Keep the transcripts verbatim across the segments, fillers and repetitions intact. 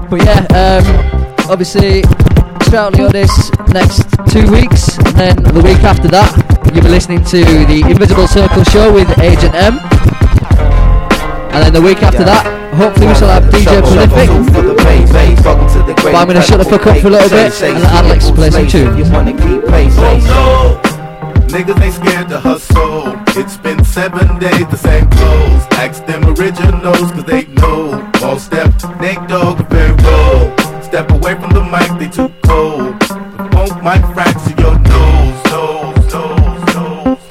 But yeah, um, obviously, straight on the this next two weeks, and then the week after that, you'll be listening to the Invisible Circle show with Agent M. And then the week after that, hopefully we shall have D J Prolific. But I'm going to shut the fuck up for a little bit and let Alex play some tunes. Niggas ain't scared to hustle. It's been seven days, the same clothes. Ask them originals, cause they know. All step, Nate Dogg, very roll. Step away from the mic, they too cold. The funk might fracture your nose, nose, nose, nose.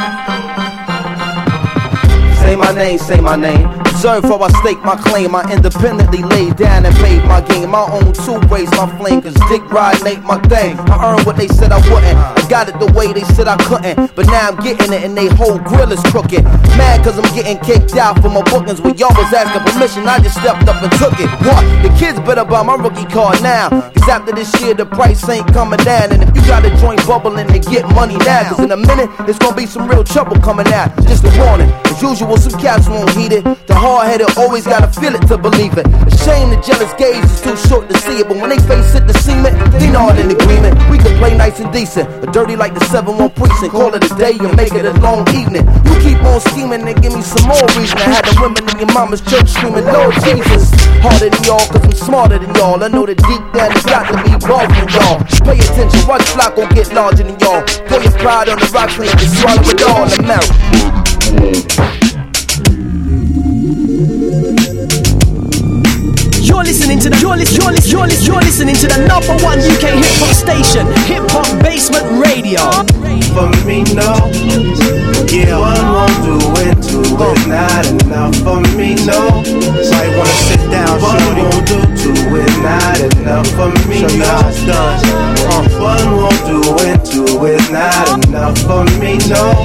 Say my name, say my name. Observe how I stake my claim. I independently laid down and paid my game. My own two ways, my flame. Cause dick riding ain't my thing. I earned what they said I wouldn't. I got it the way they said I couldn't. But now I'm getting it and they whole grill is crooked. Mad cause I'm getting kicked out for my bookings. When y'all was asking permission, I just stepped up and took it. What? The kids better buy my rookie card now. Cause after this year the price ain't coming down. And if you got a joint bubbling, they get money now. Cause in a minute, there's gonna be some real trouble coming out. Just a warning. As usual, some cats won't heed it. The hard-headed always gotta feel it to believe it. A shame the jealous gaze is too short to see it. But when they face it, the cement, they not in agreement. We can play nice and decent, but dirty like the seven one precinct. Call it a day and make it a long evening. You keep on scheming and give me some more reason. I had the women in your mama's church screaming, Lord Jesus. Harder than y'all cause I'm smarter than y'all. I know that deep down it's got to be wrong than y'all. Pay attention, watch flock gon' get larger than y'all. Pour your pride on the rocks and you can swallow it all in the mouth. You're listening to the you're, li- you're, li- you're, li- you're listening to the number one U K hip hop station, Hip Hop Basement Radio. For me, no. Yeah, one won't do it, two is not enough. For me, no. Might wanna sit down, one won't do, two is not enough. For me, no. Uh, one won't do it, two is not enough. For me, no.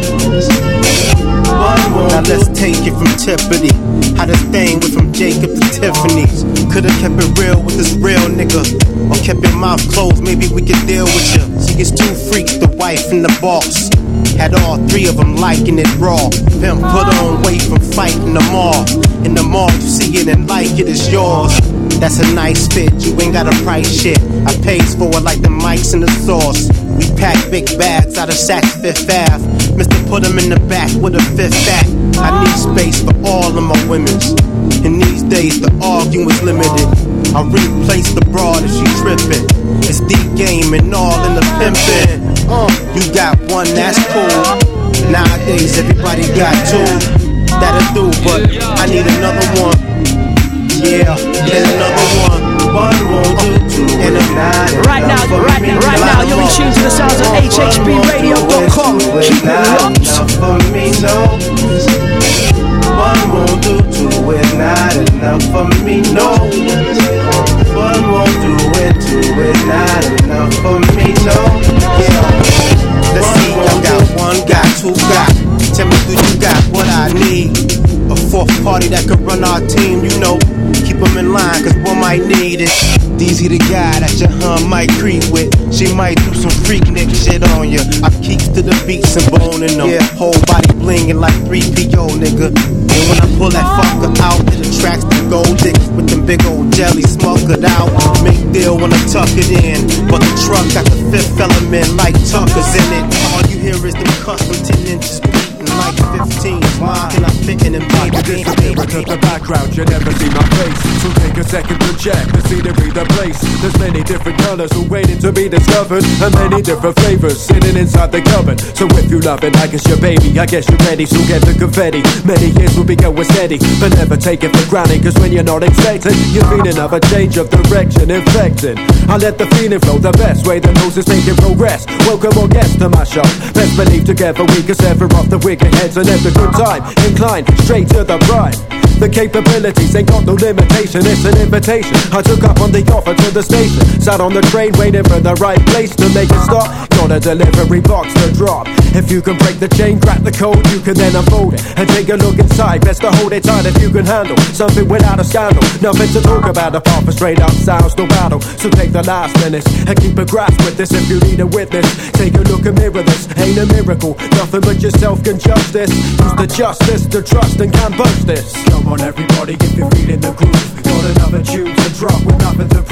Now let's take it from Tiffany. How this thing went from Jacob to Tiffany's. Could've kept it real with this real nigga, or kept your mouth closed, maybe we could deal with you. She gets two freaks, the wife and the boss. Had all three of them liking it raw. Pimp put on weight from fighting them all. In the mall you see it and like it, it's yours. That's a nice fit, you ain't got a price shit. I pays for it like the mics and the sauce. We pack big bags out of Saks Fifth Ave. Mister put them in the back with a fifth back. I need space for all of my women's. In these days the arguing's limited. I replace the broad if she trippin'. It's deep game and all in the pimpin'. Uh, you got one, that's cool. Nowadays everybody got two. That'll do, but I need another one. Yeah, there's another one. One won't do two. And right now, right, right now, you're in tune to the sounds of H H B radio dot com. Keep it locked. For me, no. One won't do, two is not enough. For me, no. One won't do it, two is not enough. For me, no. Yeah. Let's see, I got one, got two, got. Tell me, do you got what I need? A fourth party that could run our team, you know. Keep them in line, cause one might need it. D Z the guy that your hun might creep with. She might do some freak nigga shit on ya. I keeps to the beats and boning them. Yeah, whole body blingin' like three P O, nigga. And when I pull that fucker out, it attracts the gold dicks with them big old jelly smokered out. Make deal when I tuck it in. But the truck got the fifth element like Tucker's in it. All you hear is them custom ten inches beating like fifteen. Why can I fit in and baby? This mirror to the background, you never see my face. So take a second to check the scenery, the place. There's many different colors who waiting to be discovered, and many different flavors sitting inside the cupboard. So if you love it like it's your baby, I guess you're ready, so get the confetti. Many years will be going steady, but never take it for granted, cause when you're not expecting, you're feeling of a change of direction, infecting. I let the feeling flow the best way, the nose is making progress. Welcome all guests to my show. Best believe together we can sever off the wicked heads and have a good time. Incline straight to the prime. The capabilities ain't got no limitation, it's an invitation. I took up on the offer to the station. Sat on the train waiting for the right place to make it stop. Got a delivery box to drop. If you can break the chain, crack the code, you can then unfold it and take a look inside. Best to hold it tight if you can handle something without a scandal. Nothing to talk about apart from straight up sounds, no battle. So take the last minutes and keep a grasp with this if you need a witness. Take a look and mirror this, ain't a miracle. Nothing but yourself can judge this. Use the justice to trust and can't boast this. Come on everybody, if you're feeling the groove. Got another tune to drop with nothing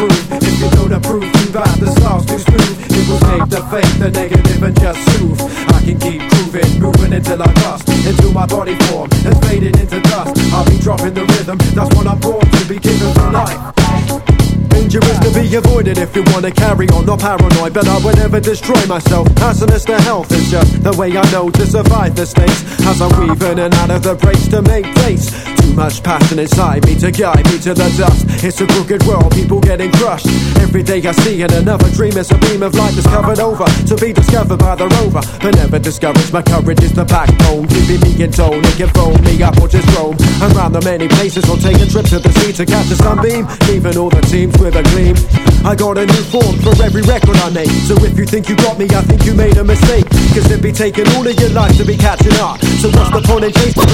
prove. If you don't approve, too bad, the style's too smooth. It was made to fake the negative and just soothe. I can keep grooving, moving until I bust into my body form and fading into dust. I'll be dropping the rhythm, that's what I'm born to be given for life. Dangerous to be avoided if you wanna carry on, not paranoid, but I would never destroy myself. Hazardous to health is just the way I know to survive the stakes. As I weave in and out of the breaks to make place. Too much passion inside me to guide me to the dust. It's a crooked world, people getting crushed. Every day I see it, another dream is a beam of light discovered over, to be discovered by the rover. But never discouraged, my courage is the backbone, keeping me in tone. It can phone me up or just roam around the many places, or take a trip to the sea to catch a sunbeam, leaving all the teams with a gleam. I got a new form for every record I make. So if you think you got me, I think you made a mistake. Cause it'd be taking all of your life to be catching up. So what's the point in chasing?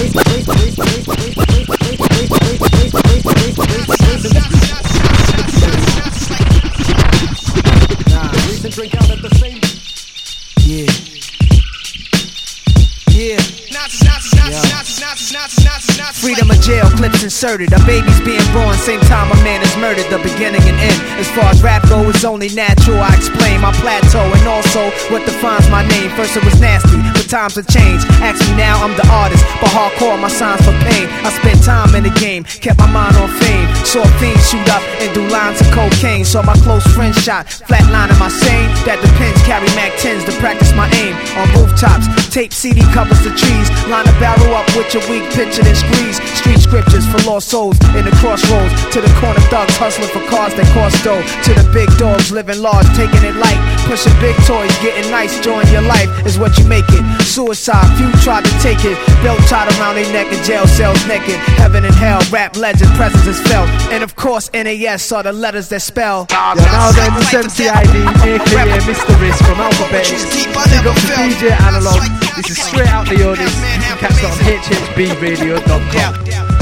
Drink out at the same. Yeah. Yeah. Freedom of jail, clips inserted. A baby's being born, same time a man is murdered. The beginning and end. As far as rap go, it's only natural. I explain my plateau and also what defines my name. First it was nasty, but times have changed. Ask me now, I'm the artist, but hardcore, my signs for pain. I spent time in the game, kept my mind on fame. Saw fiends shoot up and do lines of cocaine. Saw my close friend shot, flatlining my sane. That depends, carry Mac tens to practice my aim. On rooftops, tape C D covers the trees. Line a barrel up with your weak picture then squeeze. Street scriptures for lost souls in the crossroads. To the corner thugs hustling for cars that cost dough. To the big dogs living large, taking it light. Pushing big toys, getting nice, join your life is what you make it. Suicide, few tried to take it. Belt tied around their neck in jail cells naked. Heaven and hell, rap legend, presence is felt. And of course N A S are the letters that spell. Yeah, now then, it's M C I D, aka Mister Risk from Alphabetics. Big up to D J Analog. This is straight out the Otis. You can catch that on H H B radio dot com.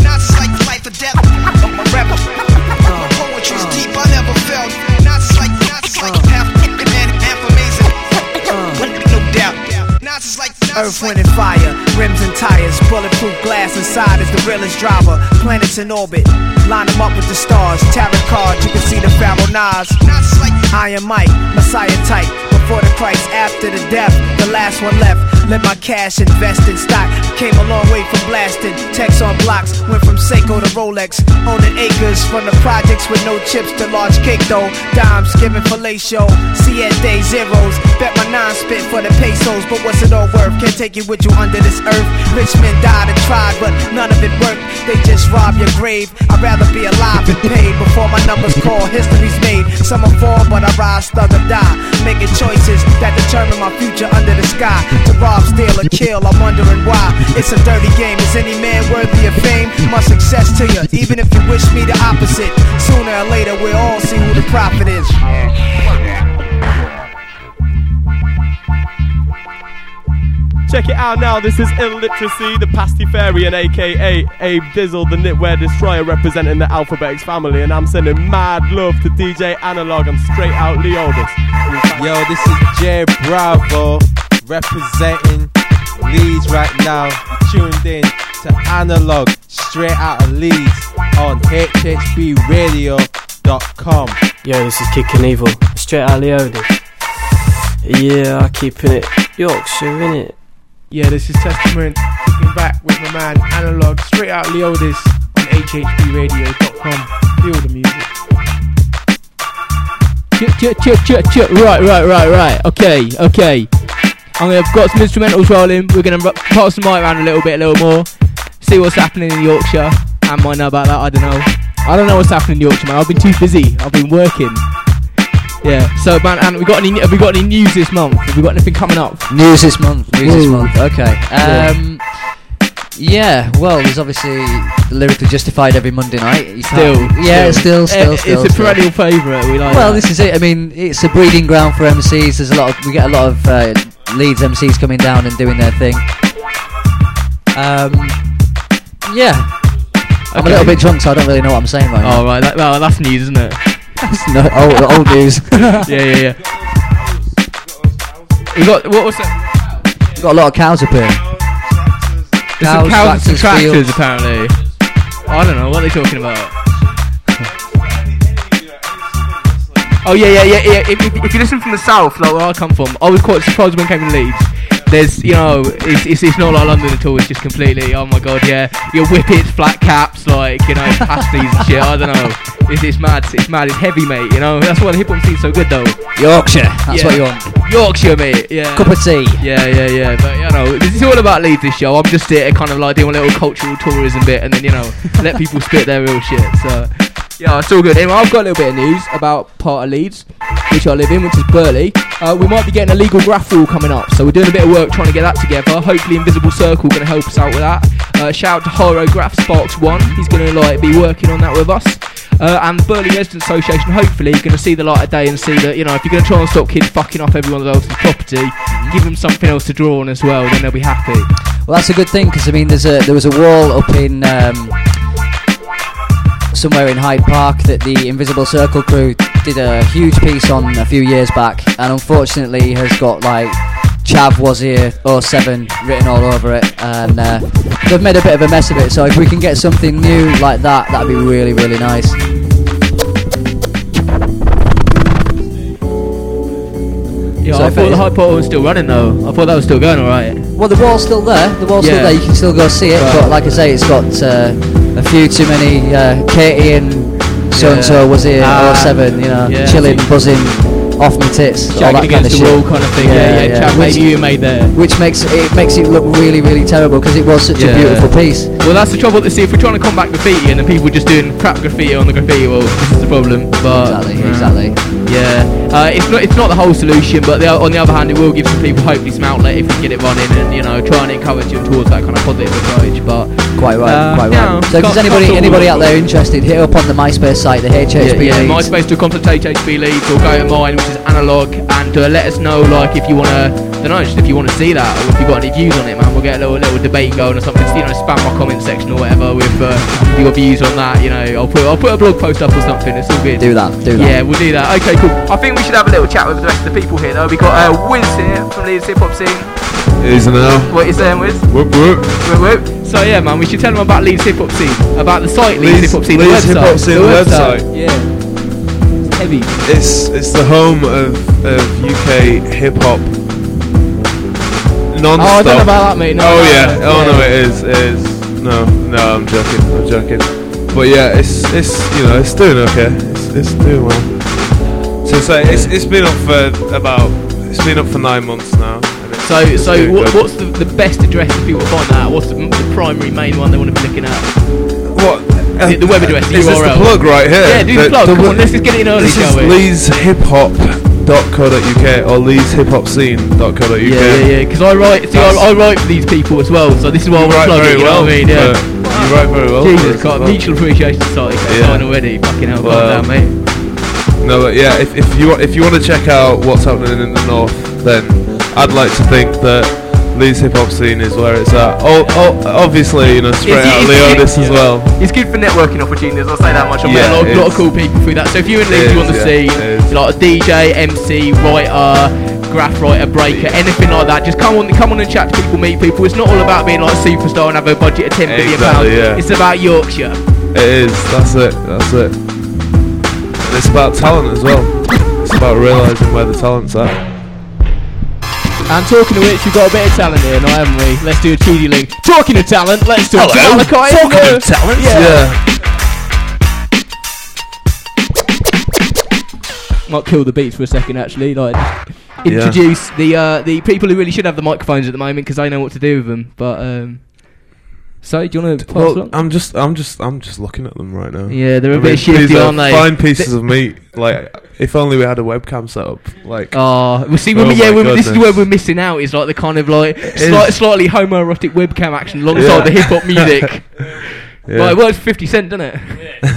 Poetry's deep, I never felt. Nazis like, Nazis like, half man, half amazing. No doubt. Nazis like, Earth, wind and fire, rims and tires, bulletproof glass inside is the realest driver. Planets in orbit, line them up with the stars. Tarot cards, you can see the Pharaoh Nas. Iron Mike, Messiah type. Before the Christ, after the death, the last one left. Let my cash invest in stock. Came a long way from blasting. Text on blocks, went from Seiko to Rolex. Owning acres from the projects with no chips to large cake dough. Dimes giving fellatio, siete zeros. Bet my nine spit for the pesos, but what's it all worth? Can't take it with you under this earth. Rich men died and tried, but none of it worked. They just rob your grave. I'd rather be alive and paid before my numbers call. History's made. Some will fall, but I rise, thug or die. Making choices that determine my future under the sky. To rob, steal, or kill, I'm wondering why. It's a dirty game. Is any man worthy of fame? My success to you, even if you wish me the opposite. Sooner or later, we'll all see who the prophet is. Check it out now, this is Illiteracy, the Pastifarian, aka Abe Dizzle, the Knitwear Destroyer, representing the Alphabetics family, and I'm sending mad love to D J Analog and straight out Leodis. Yo, this is Jay Bravo, representing Leeds right now. You're tuned in to Analog, straight out of Leeds, on H H B radio dot com. Yo, this is Kid Knievel, straight out Leodis. Yeah, I keeping it Yorkshire, innit? Yeah, this is Testament, kicking back with my man Analog, straight out Leodis on H H B radio dot com. Feel the music. Ch- ch- ch- ch- ch- right, right, right, right. Okay, okay. I'm gonna, I've got some instrumentals rolling. We're gonna r- pass the mic around a little bit, a little more. See what's happening in Yorkshire. I might know about that. I don't know. I don't know what's happening in Yorkshire, man. I've been too busy. I've been working. Yeah. So, man, and we got any? Have we got any news this month? Have we got anything coming up? News this month. News Ooh. this month. Okay. Um. Yeah. Well, there's obviously Lyrically Justified every Monday night. Still. Yeah. Still. Still. Still. It, still it's still. a perennial favourite. We like. Well, that. this is it. I mean, it's a breeding ground for M Cs. There's a lot of we get a lot of uh, Leeds M Cs coming down and doing their thing. Um. Yeah. I'm okay. a little bit drunk, so I don't really know what I'm saying right now. Oh right. That, well, that's news, isn't it? That's no old, old news. yeah, yeah, yeah. We got what was that? We got a lot of cows up here. There's some cows and some tractors apparently. I don't know what they're talking about. Oh yeah, yeah, yeah, yeah. If, if, if you listen from the south, like where I come from, I was quite surprised when I came to Leeds. There's, you know, it's, it's it's not like London at all. It's just completely, oh my god, yeah. Your whippets, flat caps, like, you know, pasties and shit. I don't know. It's, it's mad. It's mad. It's heavy, mate. You know, that's why the hip hop scene's so good, though. Yorkshire. That's Yeah. what you want. Yorkshire, mate. Yeah. Cup of tea. Yeah, yeah, yeah. But you know, this is all about Leeds. This show. I'm just here, kind of like doing a little cultural tourism bit, and then you know, let people spit their real shit. So. Yeah, it's all good. Anyway, I've got a little bit of news about part of Leeds, which I live in, which is Burley. Uh, we might be getting a legal graph rule coming up, so we're doing a bit of work trying to get that together. Hopefully Invisible Circle going to help us out with that. Uh, shout out to Horograph Sparks one. He's going to like be working on that with us. Uh, and the Burley Residents Association, hopefully, going to see the light of day and see that, you know, if you're going to try and stop kids fucking off everyone else's property, give them something else to draw on as well, then they'll be happy. Well, that's a good thing, because I mean, there's a there was a wall up in um, somewhere in Hyde Park that the Invisible Circle crew did a huge piece on a few years back, and unfortunately has got like Chav was here oh seven written all over it, and uh, they've made a bit of a mess of it. So if we can get something new like that, that'd be really, really nice. Yeah, So I if thought it- the Hyde Park was still running though. I thought that was still going alright. Well, the wall's still there. The wall's Yeah. still there. You can still go see it. Right. But like I say, it's got uh, a few too many. Uh, Katie and so and so was here Ah, oh seven. You know, yeah. chilling, buzzing, off my tits, all Shagging that kind of against the shit. wall kind of thing. Yeah, yeah. Chav, Which, maybe you made there. which makes it makes it look really, really terrible because it was such Yeah. a beautiful piece. Well, that's the trouble. To see if we're trying to combat graffiti and then people just doing crap graffiti on the graffiti wall, this is the problem. But Exactly, uh, exactly. Yeah, uh, it's not it's not the whole solution, but the, on the other hand, it will give some people hopefully some outlet if we get it running, and you know, try and encourage them towards that kind of positive approach. But Quite right, uh, quite yeah, right. So if can't- there's anybody can't anybody talk out about there interested, hit up on the MySpace site, the H H B yeah, yeah, Leeds. MySpace to contact H B Leeds or go to mine, which is Analog, and uh, let us know like if you want to, I don't know, just if you want to see that or if you've got any views on it, man. We'll get a little little debate going or something. Just, you know, spam my comment section or whatever with uh, your views on that. You know, I'll put I'll put a blog post up or something. It's all good. Do that, do that. Yeah, we'll do that. Okay, cool. I think we should have a little chat with the rest of the people here though. We've got uh, Wiz here from Leeds Hip Hop Scene. Easy now. What you saying, Wiz? Whoop whoop. Whoop, whoop. So yeah, man, we should tell them about Leeds Hip Hop Scene, about the site Leeds, Leeds- Hip Hop Scene, Leeds the Hip website. Hop Scene, the the website. website. Yeah. It's heavy. It's it's the home of, of U K hip hop. Non-stop. Oh, I don't know about that, mate. No, oh no, yeah. no, Oh yeah. no, it is. It is. No, no, I'm joking. I'm joking. But yeah, it's it's you know it's doing okay. It's it's doing well. So it's like, it's it's been up for about it's been up for nine months now. and it's- So, it's so doing what, good. what's the, the best address for people to find that? What's the, the primary main one they want to be looking at? What? The, the web address, the Is U this R L. the plug right here? Yeah, do the, The- plug. the Come w- on, let's just get it in early, This shall is we? leeds hip hop dot co dot U K or leeds hip hop scene dot co dot U K. Yeah, yeah, yeah. Because I write, see, I, I write for these people as well. So this is why I You want to write plug very it. You know well. what I mean? Yeah. uh, You write very well. for Jesus, us God, as well. Mutual Appreciation Society. Got Yeah. yeah. already. Fucking hell, Well, calm down, mate. No, but yeah, if, if you wa- if you want to check out what's happening in the north, then I'd like to think that Leeds hip hop scene is where it's at. Oh, oh obviously, you know, straight It's- out of it's- Leodis as well. It's good for networking opportunities, I'll say that much. I've Yeah, met a lot, it lot of is. cool people through that. So if you're in It Leeds, you is, want to yeah, see it is. like a D J, M C, writer, graph writer, breaker, anything like that, just come on come on and chat to people, meet people. It's not all about being like a superstar and have a budget of ten million pounds. Exactly, yeah. It's about Yorkshire. It is. That's it. That's it. And it's about talent as well. It's about realising where the talent's at. And talking of which, we've got a bit of talent here now, haven't we? Let's do a cheesy link. Talking of talent, let's do Hello. a Malachi. Talking Hello. of talent, yeah. Might kill the beats for a second, actually. Like, Yeah. introduce the uh, the people who really should have the microphones at the moment because they know what to do with them. But um, so do you want to pass Well, along? I'm just, I'm just, I'm just looking at them right now. Yeah, they're a I bit mean, shifty, these are aren't they? Fine pieces They- of meat. Like, if only we had a webcam set up. Like, Oh, well, see, oh when we, yeah, my when, this is goodness. where we're missing out. Is like the kind of like It slight, is. slightly homoerotic webcam action alongside Yeah. the hip hop music. Yeah. Well, it works for fifty cent, doesn't it?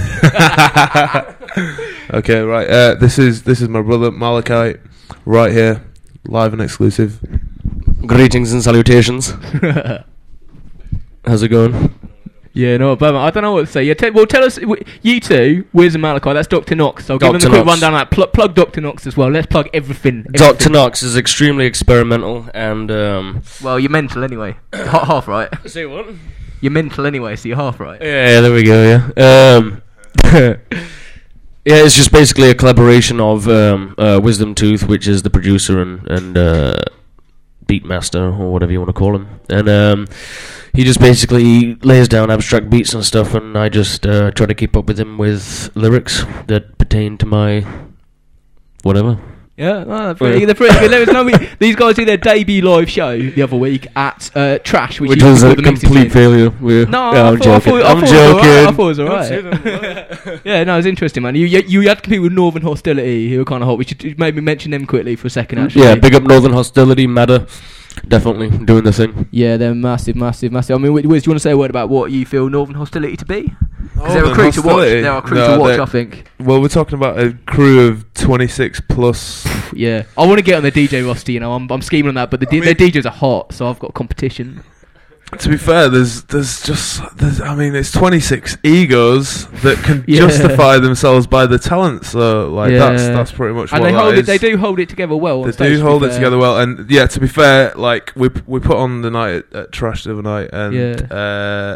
Okay, right. Uh, this is this is my brother Malachi, right here, live and exclusive. Greetings and salutations. How's it going? Yeah, no, but I don't know what to say. Yeah, te- well, tell us, w- you two, Wiz and Malachi, that's Doctor Knox. So give them a Doctor quick Knox. rundown of that. Pl- plug Doctor Knox as well. Let's plug everything. Doctor everything. Knox is extremely experimental and um Well, you're mental anyway. Ha- half right. Say what? You're mental anyway, so you're half right. Yeah, there we go, yeah. Um Yeah, it's just basically a collaboration of um, uh, Wisdom Tooth, which is the producer and, and uh, beatmaster, or whatever you want to call him. And um, he just basically lays down abstract beats and stuff, and I just uh, try to keep up with him with lyrics that pertain to my whatever. Yeah, oh, they're pretty, they're pretty good. Let us know. We, these guys did their debut live show the other week at uh, Trash, which, which was was a the mixing complete thing. failure. We're No, yeah, I I'm thought, I joking. thought, I I'm thought joking. I thought it was alright. Yeah, no, it was interesting, man. You, you you had to compete with Northern Hostility, who were kind of hot. We should maybe mention them quickly for a second. Actually, Yeah, big up Northern Hostility, Matter. Definitely doing the thing. Yeah, they're massive, massive, massive. I mean, Wiz, do you want to say a word about what you feel Northern Hostility to be? Because they're a crew to watch. They're a crew No, to watch, they- I think. Well, we're talking about a crew of twenty-six plus. Yeah, I want to get on the D J roster. You know, I'm I'm scheming on that, but the D- their D Js are hot, so I've got competition. To be fair, there's there's just there's, I mean, it's twenty-six egos that can Yeah. justify themselves by the talent. So like that's Yeah. that's pretty much And what they that hold is. it. They do hold it together well. on They stage, do to be hold it fair. together well, and yeah. To be fair, like we p- we put on the night at, at Trash the other night, and Yeah. uh,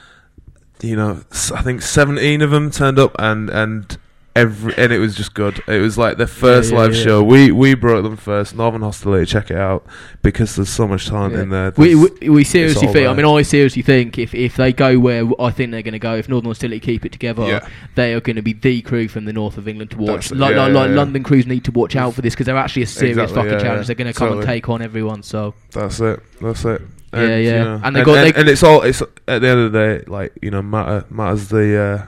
you know, s- I think seventeen of them turned up, and and every and it was just good. It was like their first yeah, live yeah. show. We we brought them first. Northern Hostility, check it out because there's so much talent Yeah. in there. We, There's- we we it's seriously all think. I there. mean, I seriously think if, if they go where I think they're going to go, if Northern Hostility keep it together, Yeah. they are going to be the crew from the north of England to watch. That's it, Like, yeah, like, yeah, like yeah. London crews need to watch out for this because they're actually a serious Exactly, fucking yeah, challenge. yeah. They're going to come and Totally. take on everyone. So That's it. That's it. Yeah, And, yeah. you know, And and, they and, got- they- and it's all. It's at the end of the day, like you know, matter matters the. Uh,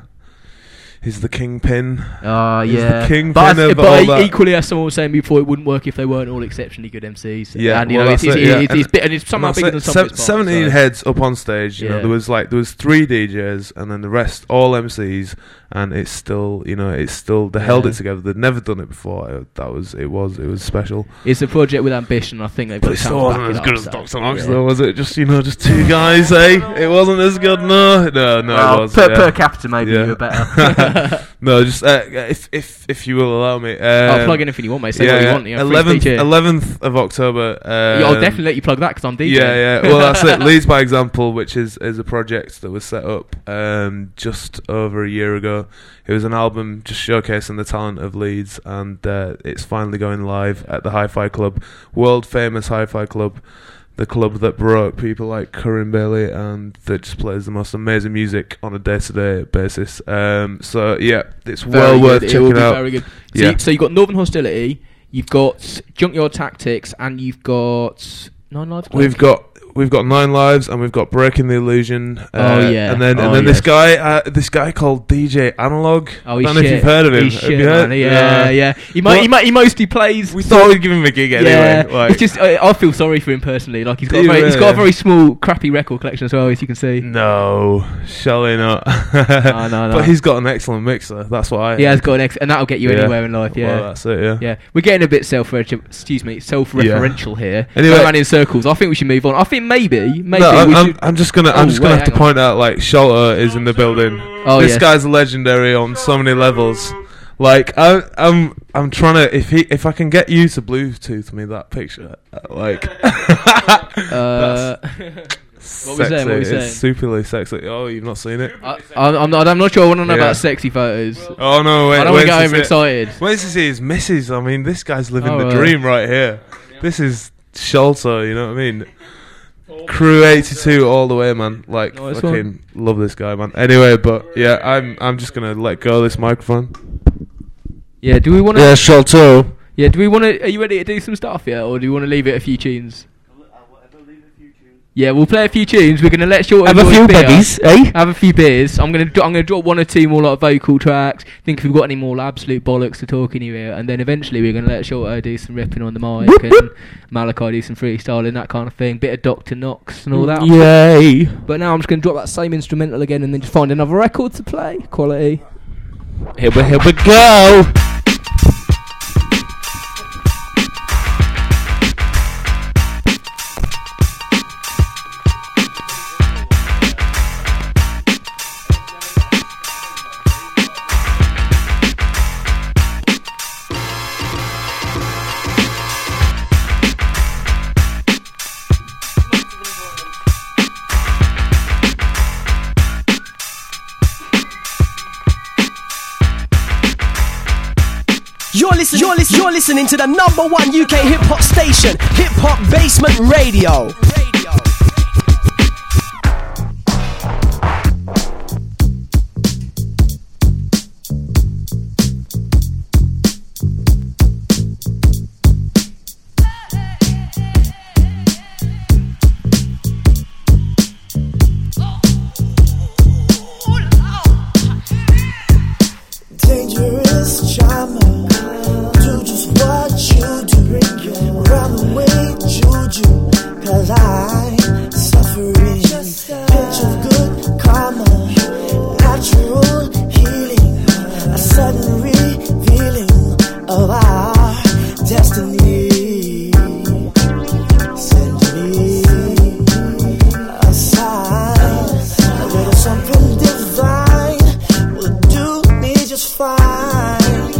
he's the kingpin. Ah, He's yeah. the kingpin But, I th- of but all e- that. equally, as someone was saying before, it wouldn't work if they weren't all exceptionally good M Cs. Yeah, and you well, know, it's, that's it's, it, yeah. it's, it's, And- big, and it's somehow and bigger than that's it. some of its Se- parts, seventeen so. heads up on stage. You know, Yeah. there was like there was three D Js, and then the rest all M Cs, and it's still you know it's still they held Yeah. it together. They'd never done it before. It, that was it was it was special. It's a project with ambition. I think they've got But it the still talent to wasn't as back good it as up, Doctor so, Knox, yeah. though, was it? Just you know, just two guys, eh? It wasn't as good. No, no, no. Well, it was per- yeah. per capita, maybe Yeah. you were better. No, just uh, if if if you will allow me. Um, I'll plug anything you want, mate. Say what you want, you know, free eleventh speech here. eleventh of October. Um, Yeah, I'll definitely let you plug that because I'm D J. Yeah, yeah. Well, that's it. Leads by Example, which is, is a project that was set up um, just over a year ago. It was an album just showcasing the talent of Leeds, and uh, it's finally going live at the Hi-Fi Club, world famous Hi-Fi Club, the club that broke people like Corinne Bailey and that just plays the most amazing music on a day-to-day basis. Um, so yeah, it's Very well good. worth It checking will be out. very good. So, Yeah. you, so you've got Northern Hostility, you've got Junkyard Tactics, and you've got Nine Lives. We've got we've got Nine Lives, and we've got Breaking the Illusion. Uh, Oh, yeah. and then Oh, and then this yes. guy uh, this guy called D J Analog. Oh, I he's don't know shit. if you've heard of him. He's Have shit, you heard? man. Yeah, yeah. He, mo- Well, he, mo- he mostly plays. we thought we'd give him a gig Yeah, anyway. Like, it's just I, I feel sorry for him personally. Like he's got Do a you very, he's got a really? very small, crappy record collection as well, as you can see. no, surely not. no, no, no. But he's got an excellent mixer. That's what I. He has got an ex, and that'll get you Yeah. anywhere in life. Yeah, Well, that's it. Yeah. yeah. We're getting a bit self, excuse me, self-referential here. Anyway- Going around in circles. I think we should move on. I think maybe, maybe No, I'm, we I'm, should. I'm just gonna. I'm Oh, just gonna wait, have to hang on. point out, like, Shelter is in the building. Oh, this yes. guy's legendary on so many levels. Like, I, I'm, I'm trying to. If he, if I can get you to Bluetooth me that picture, uh, like, Uh, that's what we saying? What we sexy. saying? It's superly sexy. Oh, you've not seen it? I, I'm, I'm not. I'm not sure. I want to know Yeah. about sexy photos. Oh no! Wait, I don't want wait to get to see it. overexcited. Wait to see his missus. I mean, this guy's living Oh, the right. dream right here. This is Shelter. You know what I mean? Crew eighty-two all the way, man. Like, Nice fucking love this guy, man. Anyway, but yeah, I'm I'm just gonna let go of this microphone. Yeah. Do we want to? Yeah, Shelter. Yeah. Do we want to? Are you ready to do some stuff yet, or do you want to leave it a few tunes? Yeah, we'll play a few tunes. We're gonna let Short Have a enjoy few beer. bevies, eh? Have a few beers. I'm gonna do- I'm gonna drop one or two more like vocal tracks. Think if we've got any more absolute bollocks to talk in your ear, and then eventually we're gonna let Shorto do some ripping on the mic and Malachi do some freestyling, that kind of thing. Bit of Doctor Knox and all that. Yay! But now I'm just gonna drop that same instrumental again and then just find another record to play. Quality. Here we here we go. We'll be right back. You're listening, you're listening, you're listening to the number one U K hip hop station, Hip Hop Basement Radio. Dangerous charmer, do just what you do. Run away, juju, cause I'm suffering. Pinch of good karma, natural healing, a sudden revealing of our destiny. Send me a sign, a little something divine will do me just fine.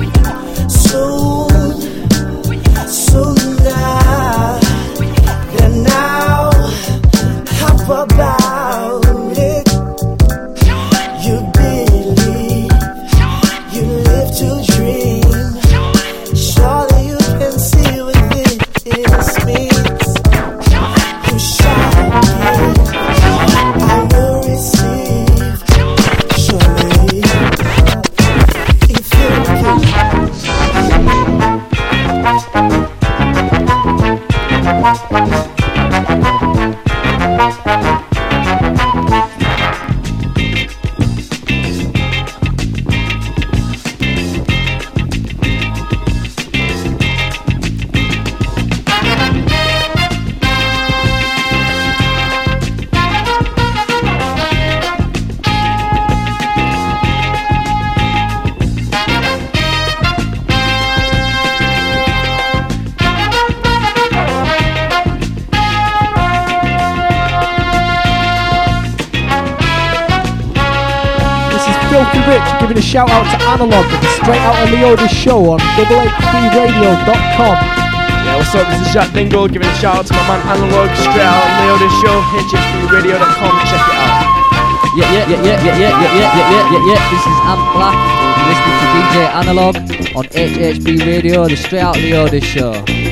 Soon, soon now, then now, how about it? You believe, you live to dream. Surely you can see what this means. You shall give, I will receive. Surely, if you can. Rich giving a shout out to Analog at the Straight Outta Leoda's show on double eight three radio dot com. Yeah, what's up? This is Jack Dingle giving a shout out to my man Analog, Straight Outta Leoda's show, H H B radio dot com. Check it out. Yeah, yeah, yeah, yeah, yeah, yeah, yeah, yeah, yeah, yeah, yeah. This is Ant Black. You're listening to D J Analog on H H B Radio, the Straight Outta Leoda's show.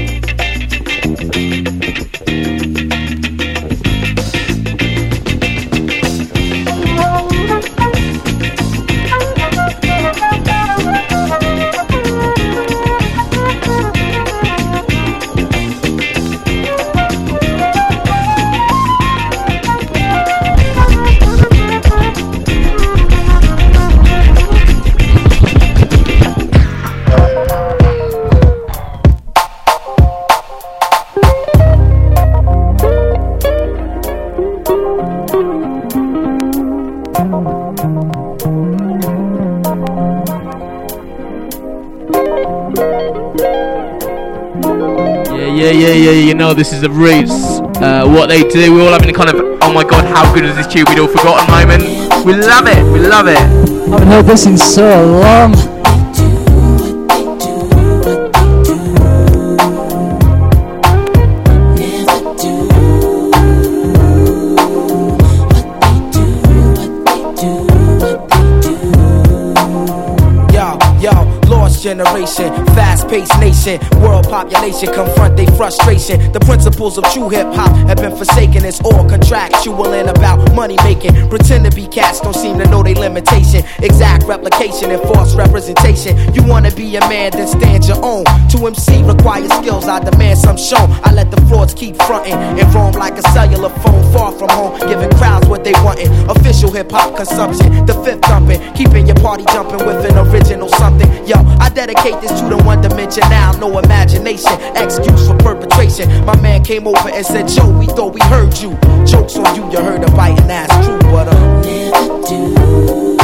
Yeah, yeah, yeah, you know this is the Roots. Uh, what they do, we're all having a kind of, oh my god, how good is this tune, we'd all forgotten moment. We love it, we love it. I haven't heard this in so long. Generation, fast-paced nation, world population confront their frustration. The principles of true hip-hop have been forsaken. It's all contractual and about money-making. Pretend to be cats, don't seem to know their limitation. Exact replication and false representation. You wanna be a man, then stand your own. To M C requires skills, I demand some shown. I let the frauds keep fronting and roam like a cellular phone far from home, giving crowds what they wantin'. Official hip-hop consumption, the fifth thumping, keeping your party jumping with an original something. Yo, I dedicate this to the one dimension now, no imagination, excuse for perpetration. My man came over and said, Joe, we thought we heard you. Jokes on you, you heard a bite and that's true, but uh never do.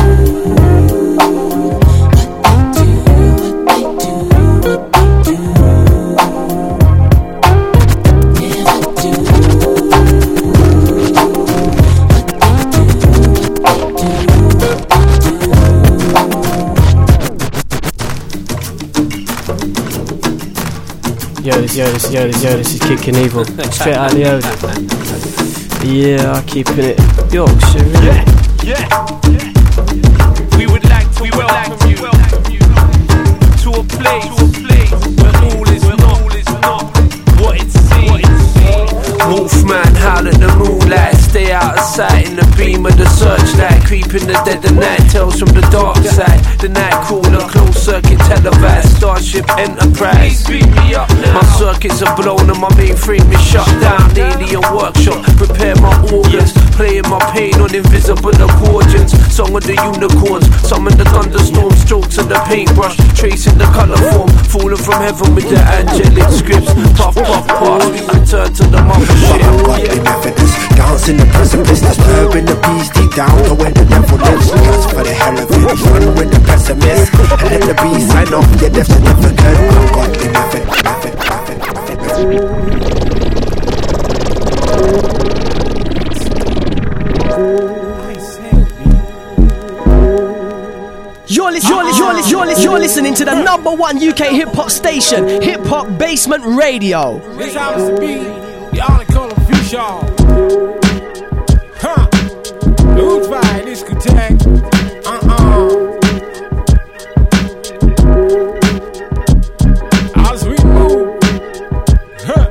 Yo, this, yo, this, yo, this, yo, this is Kicking Evil. Straight out of the Oda. Yeah, I'm keeping it Yorkshire, really. Yeah, yeah, yeah. We would like to we welcome you to a place, to a place where all is not, all is not what it seems. Wolfman howl at the moonlight, stay out of sight in the beam of the searchlight. Creeping the dead of night, tales from the dark side. The night cooler, closed circuit televised, Starship Enterprise. My circuits are blown and my mainframe is shut down. Alien workshop, prepare my organs, playing my pain on invisible accordions. Song of the unicorns, summon the thunderstorm, strokes of the paintbrush, tracing the colour form, falling from heaven with the angelic scripts. Puff, puff, puff, we return to the mother shit. I've got the Methodist, dance in the precipice, disturbing the beast deep down to where the devil lives. Just for the hell of it, run with the pessimist, and let the beast sign off your death certificate. I've got the method, method, method, method, method. You're, li- you're, li- you're, li- you're, li- you're listening to the number one U K hip hop station, Hip Hop Basement Radio. This happens to be the article of future. Huh? Who's by this could take? Uh-uh. As we move. Huh?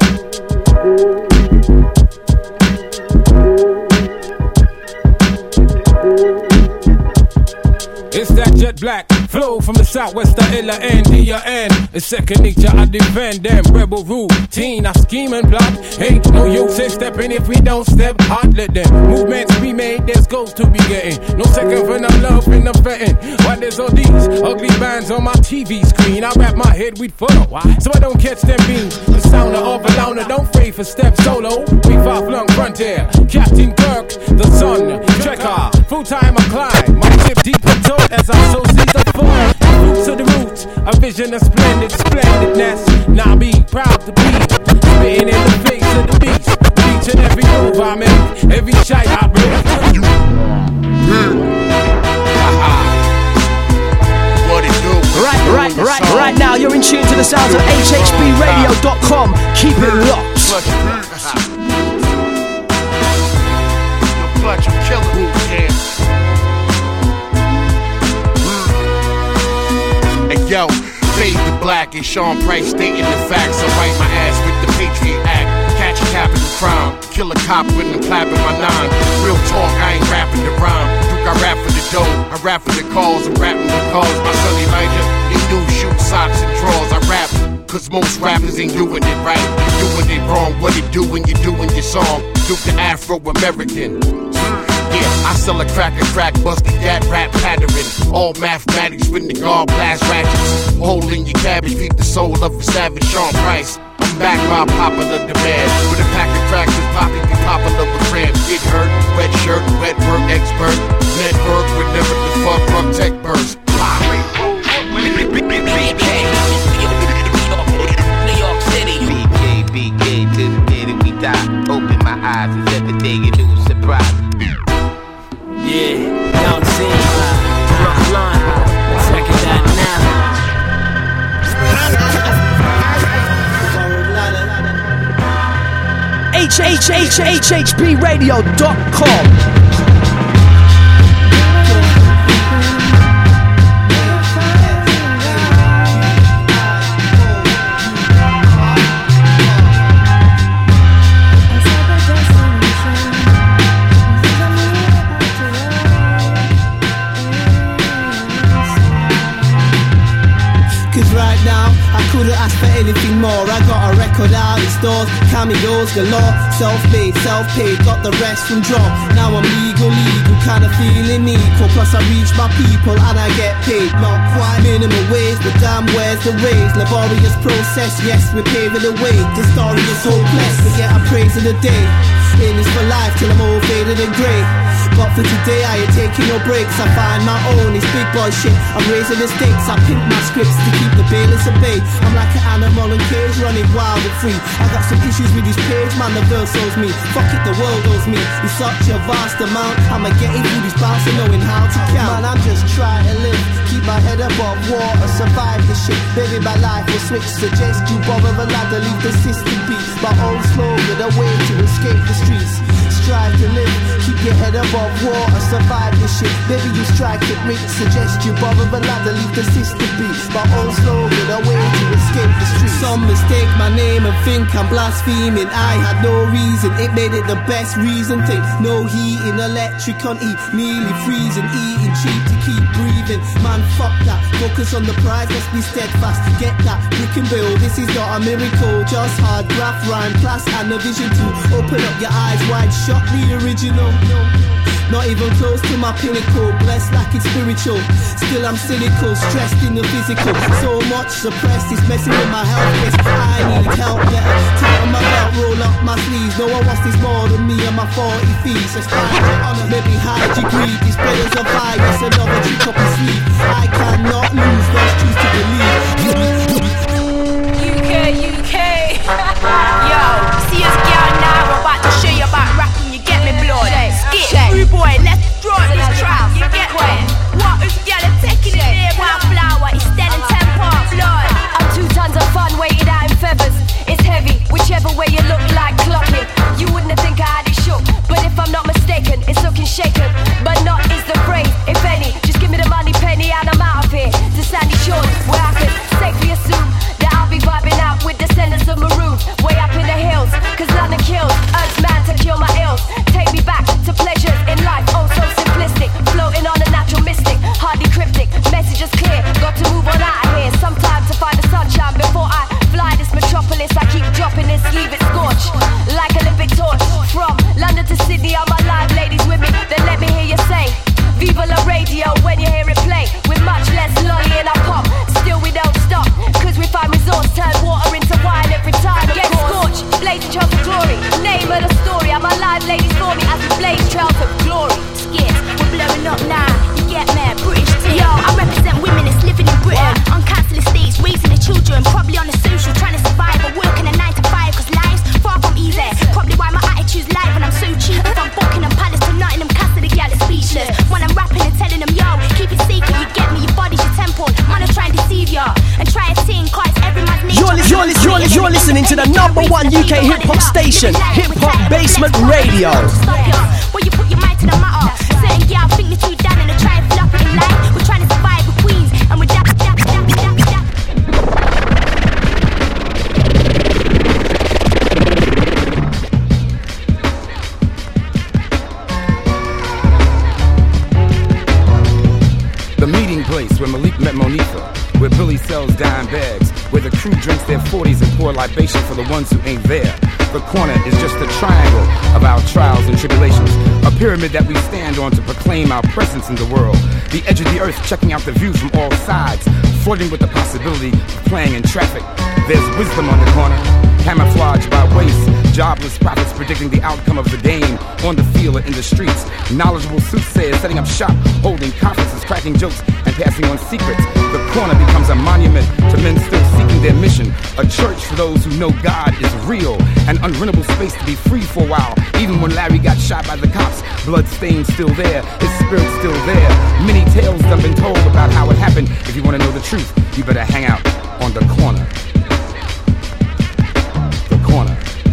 It's that jet black flow from the southwest to Illa N D A N. It's second nature, I defend them. Rebel routine, I scheme and plot. Ain't no use in stepping if we don't step hard. Let them movements be made, there's goals to be getting. No second for no love in the betting. Why there's all these ugly bands on my T V screen? I wrap my head with photo, so I don't catch them beams. The sound of a louder, don't fade for step solo. We far flung frontier, Captain Kirk, the sun, Trekker, full time I climb. My tip deep in toe as I so see the fall. Roots of the roots, a vision of splendid splendidness. Now be proud to be spitting in the face of the beast. Each and every move I make, every shite I bring. What it do? Right, right, right, right now you're in tune to the sounds of H H B radio dot com. Keep it locked. Clutch, I'm killing it, yeah. Hey yo, fade to black and Sean Price stating the facts. I wipe my ass with the Patriot Act. Catch a capital crime, kill a cop with them clapping my nine. Real talk, I ain't rapping the rhyme. Duke, I rap for the dough, I rap for the cause, I'm rapping the cause. My son Elijah, he knew shoot socks and drawers. I rap, cause most rappers ain't doing it right. You're doing it wrong, what it do when you're doing your song? Duke the Afro-American. Yeah, I sell a crack and crack, busted that rap pattern. All mathematics when the guard blast ratchets. Hole in your cabbage, keep the soul of a savage Sean Price. I'm back by popular demand. With a pack of crackers, poppy be popular with Ram. Get hurt, wet shirt, wet work expert. Network with never the fuck from tech burst. New York City. B K, B K, to the day that we die. Open my eyes and every day a new surprise. Yeah, now I'm seeing front line. Check it out now. H H H H H B radio dot com. Couldn't ask for anything more. I got a record out in stores, cameos galore. Self-made, self-paid, got the rest from drop. Now I'm legal, legal, kinda feeling equal. Plus I reach my people and I get paid. Not quite minimum wage, but damn where's the raise? Laborious process, yes, we're paving the way. The story is hopeless, we get a praise of the day. In this for life till I'm all faded and grey. But for today I ain't taking no breaks. I find my own, it's big boy shit. I'm raising the stakes, I pimp my scripts to keep the bailiffs at bay. I'm like an animal in cage, running wild and free. I got some issues with this page, man, the verse owes me. Fuck it, the world owes me. It's such a vast amount, I'ma get it through these bouts and knowing how to count. Man, I'm just trying to live, keep my head above water, survive this shit. Baby, my life will switch, suggest you borrow a ladder, leave the system beat. My old slogan, a way to escape the streets. strive to live. Keep your head above water, survive this shit. Maybe you strike it rich, suggest you bother the ladder, leave the sister be. My own slogan, a way to escape the streets. Some mistake my name and think I'm blaspheming. I had no reason, it made it the best reason. Think no heating, electric on E, nearly freezing, eating cheap to keep breathing. Man, fuck that, focus on the prize, let's be steadfast. Get that, brick and build, this is not a miracle. Just hard graph, rhyme, class and a vision to open up your eyes wide, shut the original. Not even close to my pinnacle, blessed like it's spiritual. Still I'm cynical, stressed in the physical. So much suppressed, it's messing with my health. Yes, I need help better. Tighten my belt, roll up my sleeves. No one wants this more than me and my forty fees. So start to honor, maybe hide your greed. This brother's a virus, another trick up his sleeve. I cannot lose, let's choose to believe. U K, U K. Yo, see us girl now, we're about to show you about rapping, you get me blood. Skip, rude boy, let's draw this track, you get me. What is girl, they're taking it there, one flower, it's dead in temper, blood. I'm two tons of fun, weighted out in feathers. It's heavy, whichever way you look like clocking. You wouldn't think I had it shook, but if I'm not mistaken, it's looking shaken. But not is the phrase, if any. Just give me the money penny and I'm out of here. To Sandy Shores, where I can safely assume that I'll be vibing out with descendants of Maroon. Way up in the hills, cause London kills. Urge man to kill my ills. Take me back to pleasures in life, oh so simplistic. Floating on a natural mystic, hardly cryptic. Message is clear, got to move on out of here. Sometime to find the sunshine before I fly this metropolis. I keep dropping this, leave it scorched like Olympic torch. From London to Sydney, all my live ladies with me. Then let me hear you say Viva la radio when you hear it play. With much less lolly in our pop, still we don't stop. Cause we find resource, turn water into wine every time. Get scorched, blazing trails of glory. Name of the story, I'm alive ladies for me as we blaze trails of glory. Skits, we're blowing up now, you get me, British team. Yo, I represent women that's living in Britain. On council estates, raising the children. Probably on the social, trying to survive. But working a nine to five, cause life's far from easy. Probably why my attitude's live and I'm so cheap. If I'm Buckingham Palace to Nottingham Castle, the gal is speechless. When I'm rapping and telling them, yo, keep it secret, you get me, your body's your temple. Man, I try and deceive ya and try a thing, cause every man's nature. You're, li- you're, li- you're, li- you're listening to the number one U K hip hop station, Hip Hop Basement Radio. Stop ya, where you put your mind to the matter. Certain gal think they're too down and they try and flop it in life. We're trying to survive with queens and we're da da da da da da. The meeting place where Malik met Monifa, where Billy sells dime bags, where the crew drinks their forties and pour libation for the ones who ain't there. The corner is just a triangle of our trials and tribulations, a pyramid that we stand on to proclaim our presence in the world. The edge of the earth, checking out the view from all sides, flirting with the possibility of playing in traffic. There's wisdom on the corner, camouflaged by waste, jobless prophets predicting the outcome of the game on the field or in the streets. Knowledgeable soothsayers setting up shop, holding conferences, cracking jokes, and passing on secrets. The corner becomes a monument to men still seeking their mission, a church for those who know God is real, an unrentable space to be free for a while. Even when Larry got shot by the cops, blood stains still there, his spirit's still there. Many tales have been told about how it happened. If you want to know the truth, you better hang out on the corner. The corner.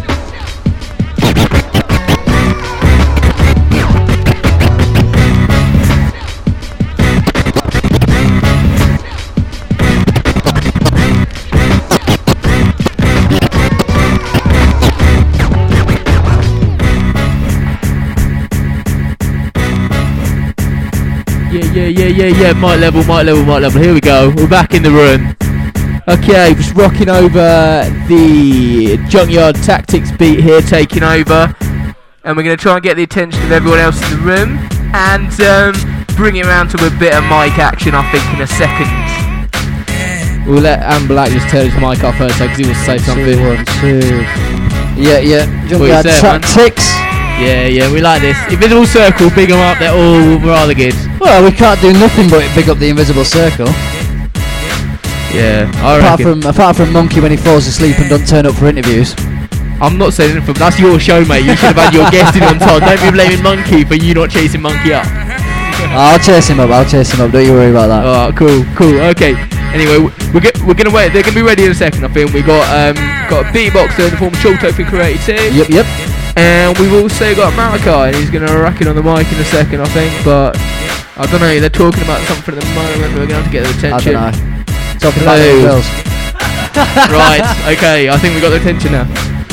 Yeah, yeah, yeah, yeah, mic level, mic level, mic level. Here we go. We're back in the room. Okay, just rocking over the Junkyard Tactics beat here, taking over. And we're going to try and get the attention of everyone else in the room. And um, bring it around to a bit of mic action, I think, in a second. We'll let Am Black just turn his mic off first, because he wants to say something. Two, one, two. Yeah, yeah. Junkyard Tactics. Yeah, yeah, we like this. Invisible Circle, big them up, they're all rather good. Well, we can't do nothing but big up the Invisible Circle. Yeah, I apart reckon. from apart from Monkey when he falls asleep and doesn't turn up for interviews. I'm not saying anything, that's your show, mate. You should have had your guest in on time. Don't be blaming Monkey for you not chasing Monkey up. I'll chase him up, I'll chase him up, don't you worry about that. Alright, cool, cool, okay. Anyway, we're get, we're gonna wait. They're gonna be ready in a second. I think we got um got a beatboxer in the form of Chultopia Karate Team. Yep, yep. And we've also got Malachi, and he's gonna rack it on the mic in a second, I think. But I don't know. They're talking about something at the moment. We're gonna have to get their attention. I don't know. Talking about Hello. the girls. Right. Okay. I think we got their attention now.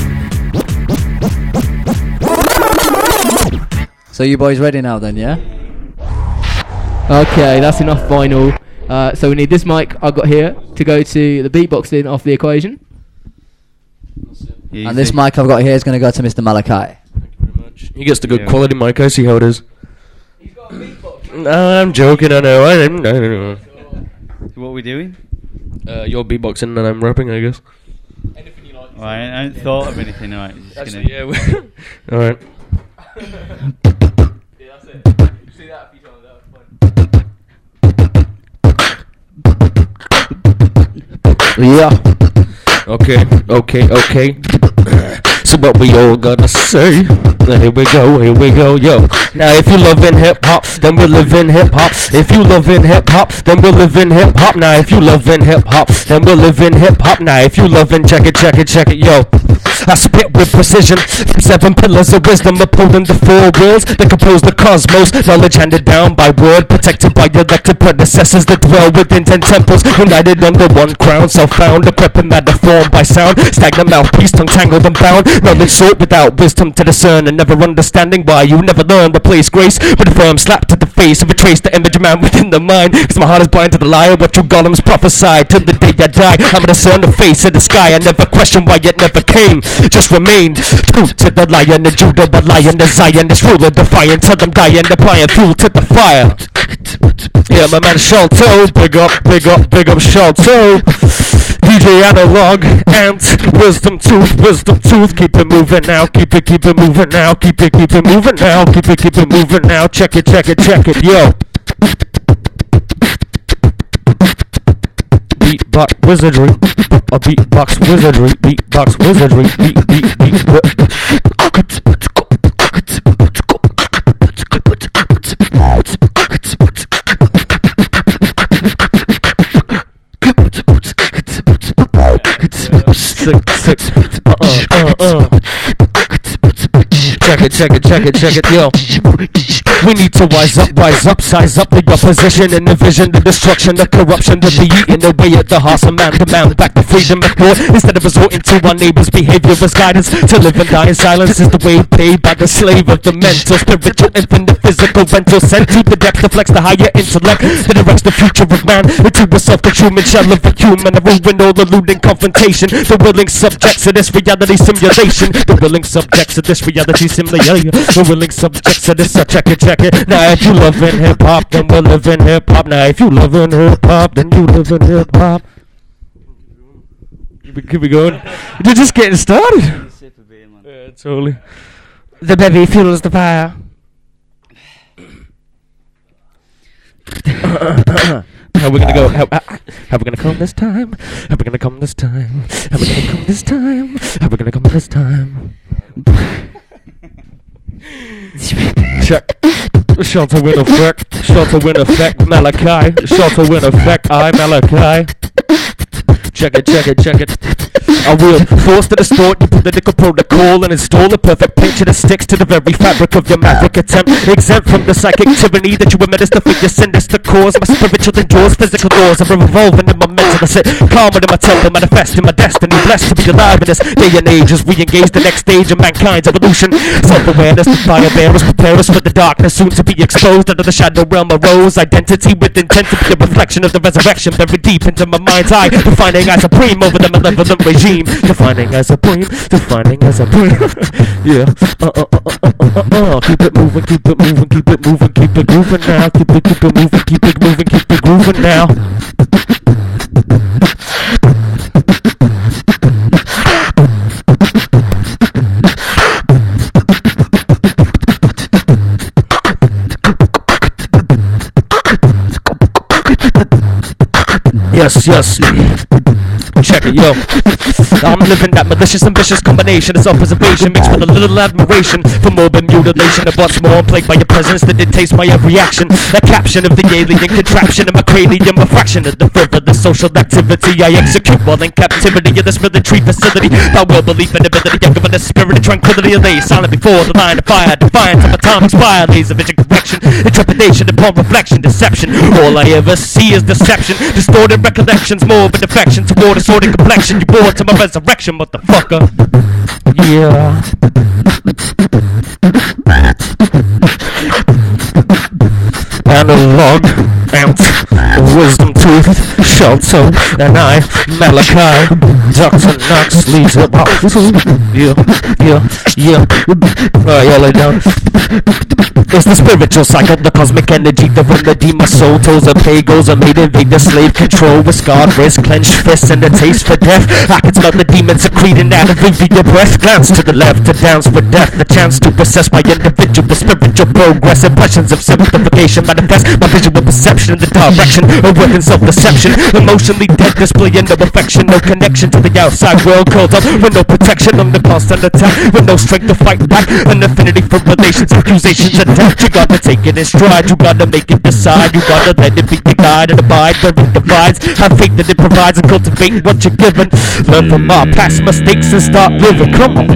So you boys ready now then, yeah? Okay, that's enough vinyl. Uh, so we need this mic I've got here to go to the beatboxing off the equation. Easy. And this mic I've got here is going to go to Mister Malachi. He gets the good yeah. quality mic. I see how it is. He's got a beatbox. No, I'm joking. I know. I don't, I don't know. What are we doing? Uh, you're beatboxing and I'm rapping, I guess. Anything you like. Well, I, I haven't thought of anything. Alright, just Actually, gonna yeah. All right. Yeah, that's it. You see that a few times. That was fun. Yeah. Okay, okay, okay. So what we all gotta say? Here we go, here we go, yo. Now if you love in hip hop, then we'll live in hip hop. If you love in hip hop, then we'll live in hip hop. Now if you love in hip hop, then we'll live in hip hop. Now if you love in check it, check it, check it, yo. I spit with precision from seven pillars of wisdom, upholding the four worlds that compose the cosmos. Knowledge handed down by word, protected by elected predecessors that dwell within ten temples, united under one crown. Self-found, equipped and matter formed by sound. Stagnant mouthpiece, tongue tangled and bound. Knowledge sought without wisdom to discern, and never understanding why you never learn. Replace grace with a firm slap to the face and retrace the image of man within the mind. Cause my heart is blind to the lie of what you golems prophesied. Till the day I die, I'm gonna discern the face of the sky. I never question why it never came, just remained true to the lion of Judah, the lion of Zion, this ruler defiant till I'm dying, applying fuel to the fire. Yeah, my man Shalto, big up, big up, big up Shalto. D J Analog and Wisdom Tooth, Wisdom Tooth. Keep it moving now, keep it, keep it moving now, keep it, keep it moving now, keep it, keep it moving now. Check it, check it, check it, yo. Beatbox wizardry, a beatbox wizardry, beatbox wizardry, beat, beat, beat, sick, sick, uh, uh, uh. Check it, check it, check it, check it, yo. We need to wise up, rise up, size up the opposition and envision the destruction, the corruption, the be eaten away at the hearts of man. Demand back the freedom of thought instead of resorting to our neighbor's behavior as guidance. To live and die in silence is the way paid by the slave of the mental, spiritual, infinite, physical, mental. Sent to the depth to flex the higher intellect that directs the future of man into a self-consuming shell of a human. A ruin all eluding confrontation. The willing subjects of this reality simulation. The willing subjects of this reality simulation. The willing subjects of this. Uh, check it, check it. Now if you love in hip hop, then we'll live in hip hop. Now if you love in hip hop, then you live in hip hop. Keep we going? You're just getting started. Yeah, totally. The baby fuels the fire. How we gonna go? How, how, how we gonna come this time? How we gonna come this time? How we gonna come this time? How we gonna come this time? Check. Shelter win effect. Shelter win effect. Malachi. Shelter win effect. I Malachi. Check it, check it, check it. I will force to distort your political protocol and install a perfect picture that sticks to the very fabric of your maverick attempt. Exempt from the psychic tyranny that you administer for your sinister cause. My spiritual endures physical laws of revolving in my mental. I sit calmer than my temple, manifesting my destiny. Blessed to be alive in this day and age as we engage the next stage of mankind's evolution. Self-awareness, the fire bearers prepare us for the darkness soon to be exposed under the shadow realm arose. Identity with intent to be a reflection of the resurrection buried deep into my mind's eye. Defining as supreme over the malevolent regime. Defining as supreme, defining as supreme. Yeah. Uh, uh, uh, uh, uh, uh, uh. Keep it moving, keep it moving, keep it moving, keep it grooving now. Keep it, keep it moving, keep it moving, keep it grooving now. Yes, yes. check it, yo. I'm living that malicious, ambitious combination of self-preservation mixed with a little admiration for morbid mutilation of what's more. I'm plagued by your presence that dictates my every action. A caption of the alien contraption of my cranium, a fraction of the frivolous social activity I execute while in captivity in this military facility. By will belief and ability, I give it a spirit of tranquility. Lay silent before the line of fire, defiance of atomic fire, laser vision correction, intrepidation upon reflection, deception. All I ever see is deception, distorted recollections, more of an affection toward a sordid complexion. You bore to my resurrection, motherfucker. Yeah. Analog, ounce, wisdom tooth, shelter, and I, Malachi, Doctor Knox leads up. Yeah, yeah, yeah. Alright, y'all lay down. It's the spiritual cycle, the cosmic energy, the remedy. My soul toes and pagos are made invade the slave control with scarred wrist, clenched fists, and a taste for death. I can smell the demons secreting out of your breath. Glance to the left, to dance for death. The chance to possess my individual spiritual progress. Impressions of simplification manifest my visual perception in the direction of working self-deception. Emotionally dead, displaying no affection, no connection to the outside world. Curled up with no protection on the constant attack, with no strength to fight back. An affinity for relations, accusations, and death. You gotta take it in stride, you gotta make it decide. You gotta let it be the guide and abide where it divides. Have faith that it provides and cultivate what you're given. Learn from our past mistakes and start living. Come on.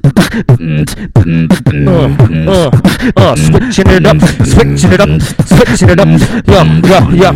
Uh, uh, uh, switching it up, switching it up, switching it up. Yeah, yeah, yeah.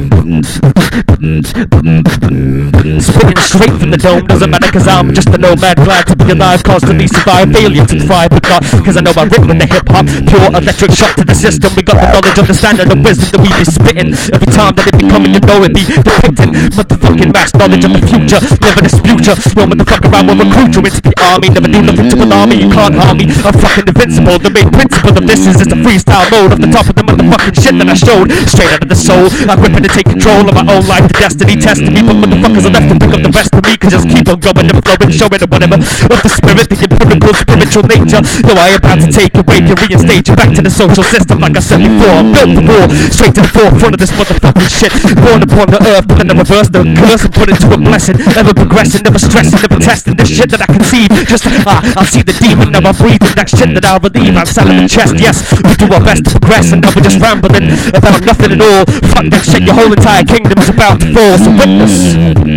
Spitting straight from the dome, doesn't matter cause I'm just a nomad. Glad to be alive, constantly survive. Failure to thrive, but not cause I know I'm written with the hip hop. Pure electric shock to the system. We got the knowledge, understanding, and wisdom that we be spitting. Every time that it be coming, you know it be depicting. Motherfucking mass knowledge of the future. Never dispute ya. Roll the fuck around, we'll recruit you into the army. Never do nothing to alarm me, you can't harm me. I'm fucking invincible. The main principle of this is just a freestyle mode. Off the top of the motherfucking shit that I showed. Straight out of the soul. I'm whipping to take control of my own life. The destiny testing me, but motherfuckers are left to pick up the rest of me. Cause just keep on going and flowing, showing or whatever. Of the spirit, the empirical spiritual nature. Yo, I am about to take away and reinstate you back to the social system. Like I said before, I'm built for war. Straight to the forefront of this motherfucking shit. Born upon the earth, but then I reverse the curse and put it to a blessing. Never progressing, never stressing, never testing this shit that I conceive. Just, ah, I see the demon, now I'm breathing that shit that I believe. I'm selling the chest, yes. We do our best to progress, and now we're just rambling about nothing at all. Fuck that shit, your whole entire kingdom is about to fall. So witness.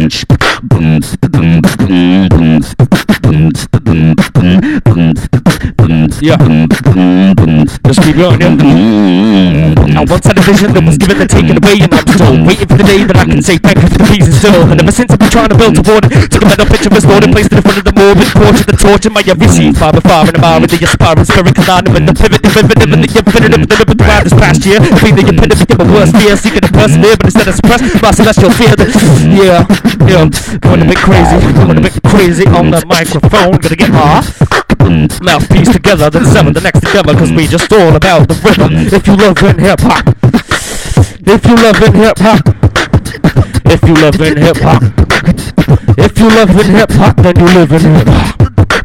Yeah. Just keep going, yeah. I once had a vision that was given and taken away, and I'm still waiting for the day that I can say thank you for the peace and still. And ever since I've been trying to build toward it, took a metal picture of this world and placed it in front of the morbid portrait, the torture my every scene, far before and about with the aspiring spirit colliding with the pivot, the pivot, the pivot, the infinitive, the limit throughout this past year. Being the epitome of my worst fear, seeking to persevere, but instead of suppress my celestial fear. That, yeah, yeah, going a bit crazy, going a bit crazy on the microphone, gonna get off. Mouthpiece together, then seven the next together, cause we just all about the rhythm. If you love in hip hop, if you love in hip hop, if you love in hip hop, if you love in hip hop, then you live in hip hop.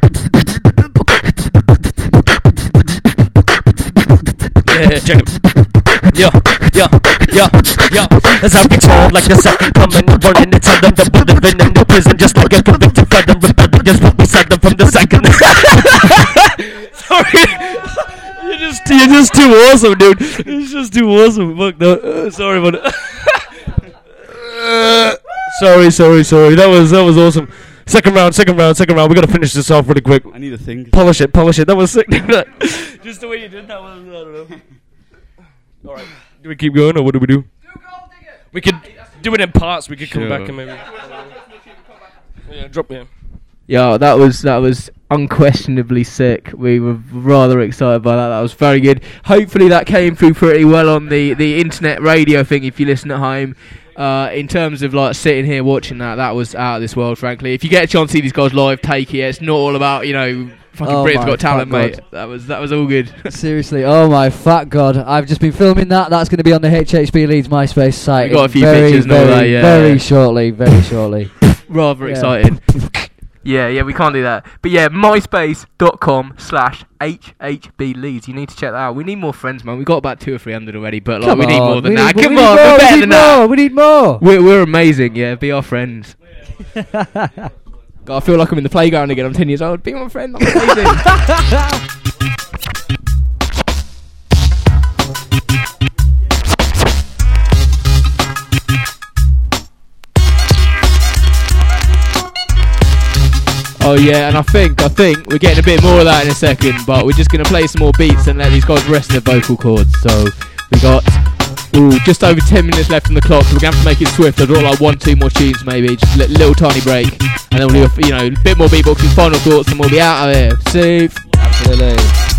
Yeah, check it. Yeah, yeah, yeah, yeah. As I be told, like the second coming, running to tell them that we're living in the prison, just like a convicted felon, rebellious, put beside them from the second. Sorry, you're just, you're just too awesome, dude. It's just too awesome. Fuck no. Uh, sorry about it. uh, sorry, sorry, sorry. That was, that was awesome. Second round, second round, second round. We gotta finish this off really quick. I need a thing. Polish it, polish it. That was sick. Just the way you did that was, I don't know. Alright, do we keep going or what do we do? We could do it in parts, we could come Sure. back and maybe... Yeah, drop me in. Yeah, that was that was unquestionably sick. We were rather excited by that. That was very good. Hopefully that came through pretty well on the, the internet radio thing if you listen at home. Uh, in terms of like sitting here watching that, that was out of this world, frankly. If you get a chance to see these guys live, take it. It's not all about, you know, fucking Oh Britain's my Got Talent, fat mate. God. That was that was all good. Seriously, oh my fat god! I've just been filming that. That's going to be on the H H B Leeds MySpace site. We got a few very, pictures and all very, that, yeah. Very shortly, very shortly. Rather Yeah. excited. Yeah, yeah, we can't do that. But yeah, myspace.com slash HHB Leeds. You need to check that out. We need more friends, man. We got about two or three hundred already, but like Come we need on, more than we that. need- Come we need on, more, we're we better need than more, that. We need more. We're, we're amazing, yeah. Be our friends. God, I feel like I'm in the playground again. I'm ten years old. Be my friend. I'm amazing. Oh yeah, and I think, I think we're getting a bit more of that in a second, but we're just going to play some more beats and let these guys rest their vocal cords. So we got ooh, just over ten minutes left on the clock, so we're going to have to make it swift. I've got like one, two more tunes maybe, just a li- little tiny break, and then we'll do a, you know, a bit more beatboxing, final thoughts, and we'll be out of here. See? Absolutely.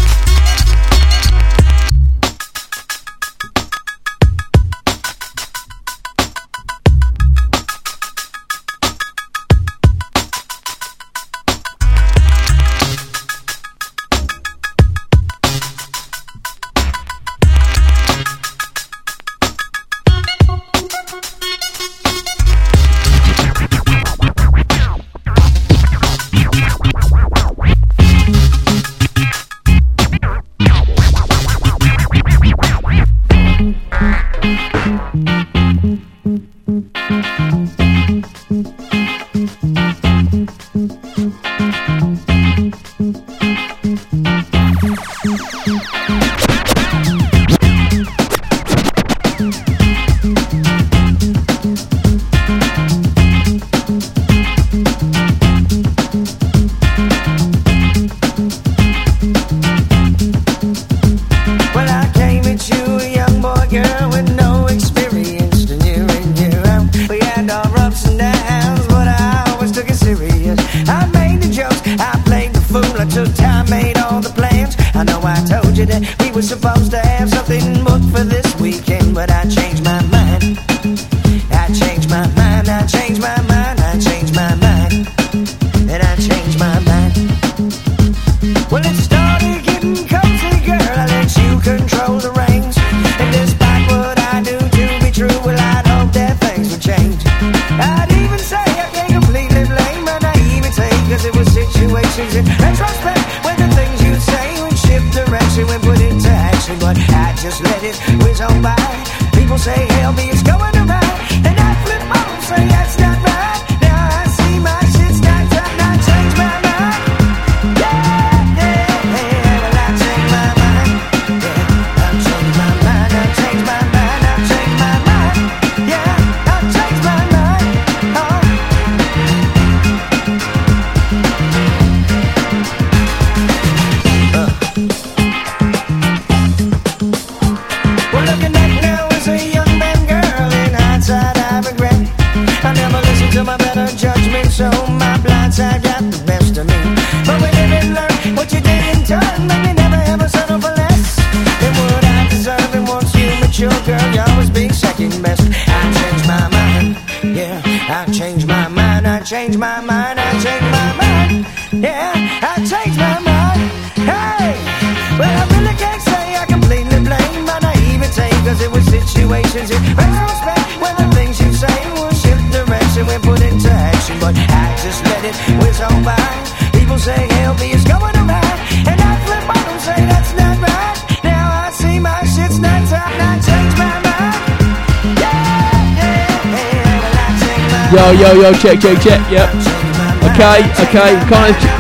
Yo, yo, yo, check, check, check, yep. Okay, okay, kind of.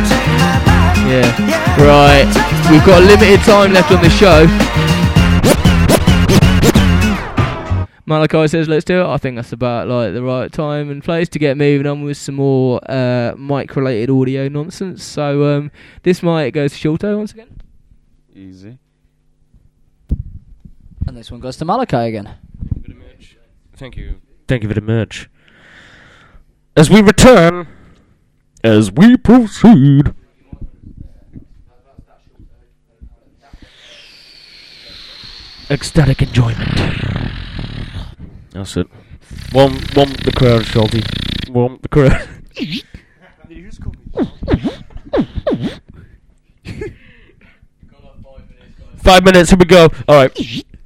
Yeah, right. We've got limited time left on the show. Malachi says, let's do it. I think that's about like the right time and place to get moving on with some more uh, mic-related audio nonsense. So um, this mic goes to Shorto once again. Easy. And this one goes to Malachi again. Thank you. Thank you very much. As we return, as we proceed. Ecstatic enjoyment. That's it. Warm, warm the crowd, Shelty. Warm the crowd. Five minutes, here we go. Alright.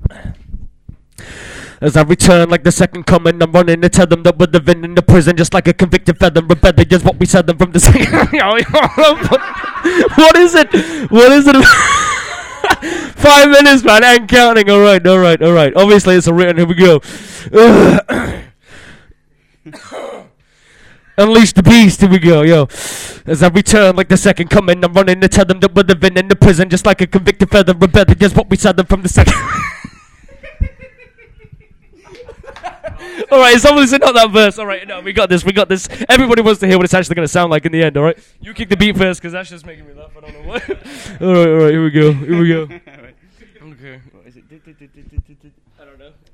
As I return like the second coming, I'm running to tell them that we're living in the prison just like a convicted felon. Rebellion is what we said them from the city. What is it? What is it? Five minutes, man, and counting. Alright, alright, alright. Obviously, it's a written. Here we go. Unleash the beast, here we go, yo. As I return like the second coming, I'm running to tell them that we're living in the prison just like a convicted feather. Rebellion is what we said them from the second. Alright, it's obviously not that verse. Alright, no, we got this, we got this. Everybody wants to hear what it's actually going to sound like in the end, alright? You kick the beat first, because that's just making me laugh. I don't know what. Alright, alright, here we go, here we go. Okay, what is it? I don't know.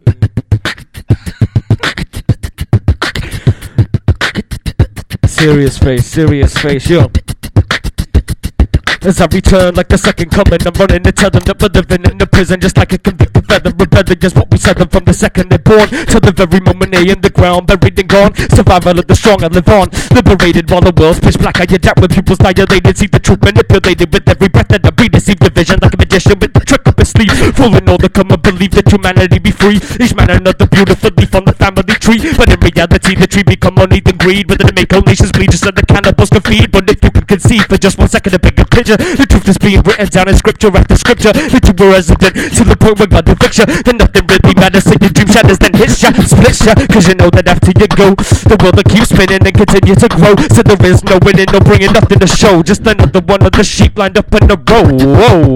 Serious face, serious face, yo. As I return like the second coming, I'm running to tell them that we're living in the prison just like a convicted feather. Rebellion is what we said them from the second they're born. To the very moment they in the ground, buried and gone. Survival of the strong, I live on. Liberated while the world's pitch black. I adapt when people's dilated. See the truth manipulated with every breath that I breathe. Deceive the vision like a magician with the trick up his sleeve. Fooling all the come and believe that humanity be free. Each man another beautiful leaf on the family tree. But in reality the tree become only the greed. Whether to make all nations bleed just so the cannibals can feed. But if you can conceive for just one second a bigger picture, the truth is being written down in scripture after scripture. That you were resident to the point where God convicts you. Then nothing really matters, so your dream shatters, then hits ya, splits ya. Cause you know that after you go, the world will keep spinning and continue to grow. So there is no winning, no bringing nothing to show. Just another one of the sheep lined up in a row. Whoa.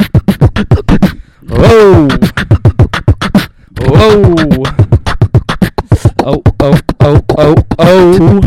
Whoa. Whoa. Oh, oh, oh, oh, oh.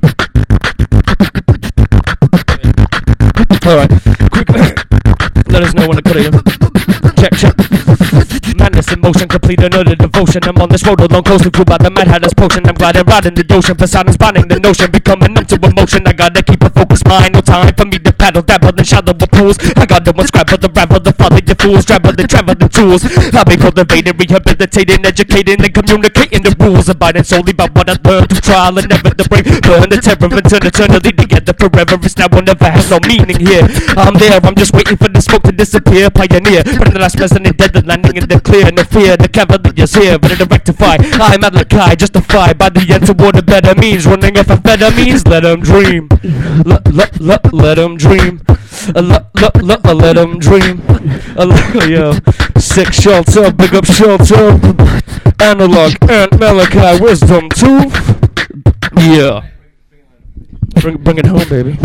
Alright, quick, let us know when to cut it. Check, check. Madness in motion, complete another devotion. I'm on this road along, coasting through by the Mad Hatter's potion. I'm gliding, riding the ocean, Poseidon's banning the notion. Becoming numb to emotion, I gotta keep a focused mind. No time for me to paddle, dabble in shallow pools. I got the one scrabble, the rabble, the folly, the fools. Travel the travel, the tools. I've been cultivating, rehabilitating, educating, and communicating the rules. Abiding solely by what I learned through trial and never the break. Burn the terror and turn eternally together forever. It's now or never has no meaning here. I'm there, I'm just waiting for the smoke to disappear. Pioneer, but the last president dead, the landing in the clear. No fear, the cavalier's here, ready to rectify. I'm Malachi, justified by the end toward a better means. Running off amphetamines, let them dream. Let, let, let, let them dream. Uh, let, let, let, uh, let them dream. Uh, let, yo, sick shelter, big up shelter. Analog and Malachi, wisdom tooth. Yeah. Bring, bring it home, baby.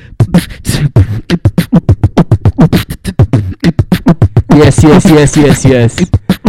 Yes, yes, yes, yes, yes.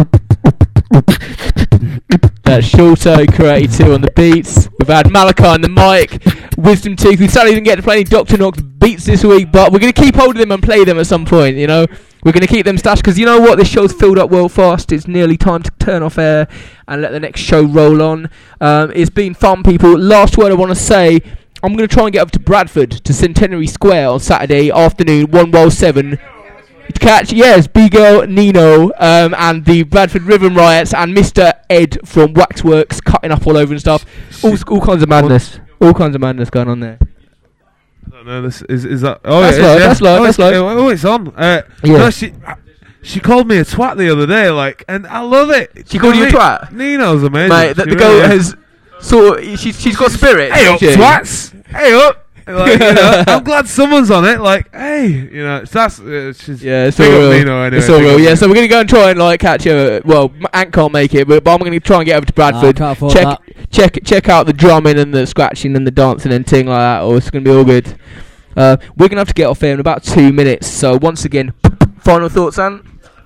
That's Shorto, Karate two on the beats. We've had Malachi on the mic, Wisdom Tooth. We sadly didn't get to play any Doctor Knox beats this week, but we're going to keep hold of them and play them at some point, you know. We're going to keep them stashed, because you know what? This show's filled up well fast. It's nearly time to turn off air and let the next show roll on. Um, it's been fun, people. Last word I want to say, I'm going to try and get up to Bradford, to Centenary Square on Saturday afternoon, one while seven. To catch, yes, B-Girl, Nino, um, and the Bradford Rhythm Riots, and Mister Ed from Waxworks cutting up all over and stuff. All, all kinds of madness. All kinds of madness going on there. I don't know, this is, is that... Oh, that's it live, is, yeah. that's live, oh, that's live. Oh, it's on. Uh, Yeah. No, she, she called me a twat the other day, like, and I love it. She called you a twat? Nino's amazing. Mate, the, She the really girl is. has sort of, she, she's got spirit. Hey up, hasn't she? twats! Hey up! Like, you know, I'm glad someone's on it. Like, hey, you know, it's that's uh, she's Yeah, it's all big up real. Nino anyway. It's all big real. up Yeah, Nino. so we're gonna go and try and like catch her. Well, M- Ant can't make it, but, but I'm gonna try and get over to Bradford. can't afford check, that. check, check out the drumming and the scratching and the dancing and thing like that. Or it's gonna be all good. Uh, we're gonna have to get off here in about two minutes. So once again, final thoughts, Ant.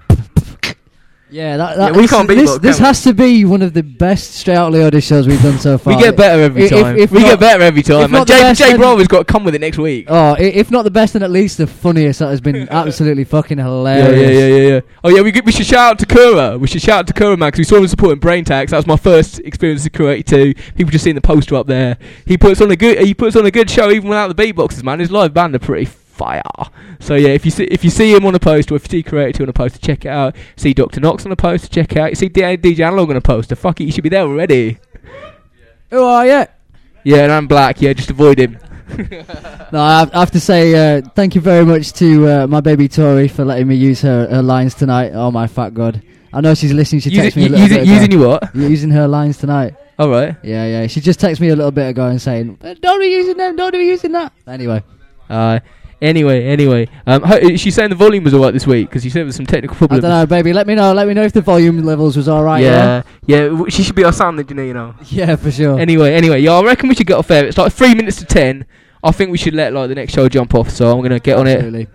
Yeah, that, that Yeah, we this, can't beat this, Bob, this can we? has to be one of the best Straight Out Leoda shows we've done so far. We get better every If- time. if we not- get better every if time. Man. not the Jay, best, Jay then- Bravo's got to come with it next week. Oh, i- if not the best, then at least the funniest. That has been absolutely fucking Yeah, hilarious. yeah, yeah, yeah, yeah. Oh yeah, we g- we should shout out to Kura. We should shout out to Kura, man, because we saw him supporting Brain Tax. That was my first experience of Kura eighty-two. People just seeing the poster up there. He puts on a good he puts on a good show even without the beatboxes, man. His live band are pretty fire. So yeah, if you see if you see him on a poster, or if you see Kura eighty-two on a poster, check it out. See Doctor Knox on a poster, check it out. You see D J Analog on a poster. Fuck it, you should be there already. Who are you? Yeah, and I'm Black. Yeah, just avoid him. No, I have, I have to say uh, thank you very much to uh, my baby Tori for letting me use her, her lines tonight. Oh my fat god! I know she's listening. She Using- texted me a u- little using- bit ago. using you what? Using her lines tonight. All right. Yeah, yeah. She just texted me a little bit ago and saying, "Don't be using them. Don't be using that." Anyway. Uh, Anyway, anyway, um, ho- she's saying the volume was alright this week because you said there was some technical I problems. don't know, baby. Let me know. Let me know if the volume levels was all right. yeah, yeah, w- she should be our sound engineer, you know. Yeah, for sure. Anyway, anyway, yeah, I reckon we should get off air. It's like three minutes to ten. I think we should let like the next show jump off. So I'm gonna get on it. Absolutely.